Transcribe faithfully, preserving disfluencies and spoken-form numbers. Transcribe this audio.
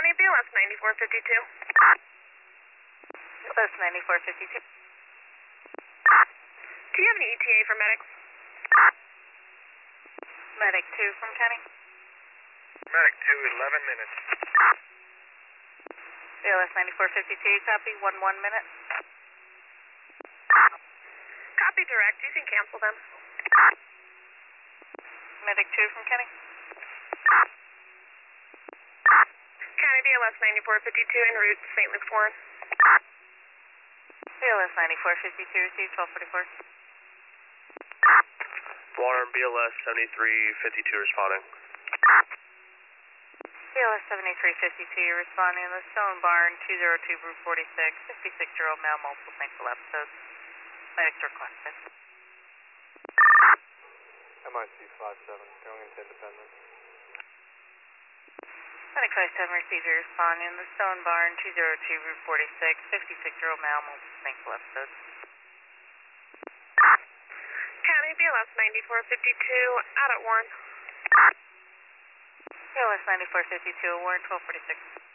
County, B L S ninety-four fifty-two. B L S ninety-four fifty-two. Do you have any E T A for medics? Medic two from County. Medic two, eleven minutes. B L S ninety-four fifty-two, copy, one one minute. Copy direct, you can cancel them. Medic two from County. County, B L S ninety-four fifty-two en route to Saint Luke's Warren. B L S ninety-four fifty-two, received twelve forty-four. Warren, B L S seventy-three fifty-two responding. B L S seventy-three fifty-two, responding to the Stone Barn, two oh two, Route forty-six, fifty-six-year-old male, multiple painful episodes. Medics requested. M I C five seven, going into Independence. Medic five seven, received your responding to the Stone Barn, two oh two, Route forty-six, fifty-six-year-old male, multiple painful episodes. County, B L S ninety-four fifty-two, out at Warren. B L S ninety-four fifty-two, Warren, twelve forty-six.